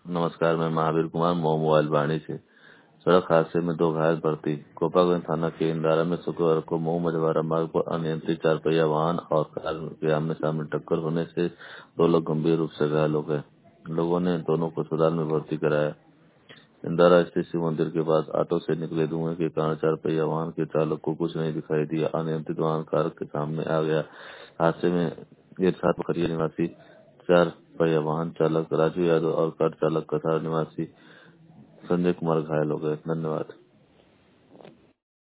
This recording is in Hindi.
नमस्कार, मैं महावीर कुमार मऊ मोबाइल वाणी से। सड़क हादसे में 2 घायल भर्ती। गोपागंज थाना के इंदारा में शुक्रवार को मऊ मझवारा मार्ग पर अनियंत्रित 4 पहिया वाहन और कार के आमने सामने टक्कर होने से 2 लोग गंभीर रूप से घायल हो गए। लोगों ने दोनों को अस्पताल में भर्ती कराया। इंदारा स्थित शिव मंदिर के पास ऑटो से निकले धुएं के कारण 4 पहिया वाहन के चालक को कुछ नहीं दिखाई दिया। अनियंत्रित वाहन कार के सामने आ गया। हादसे में गिरसार खरिया निवासी 4 पहिया वाहन चालक राजू यादव और कार चालक कसार निवासी संजय कुमार घायल हो गए। धन्यवाद।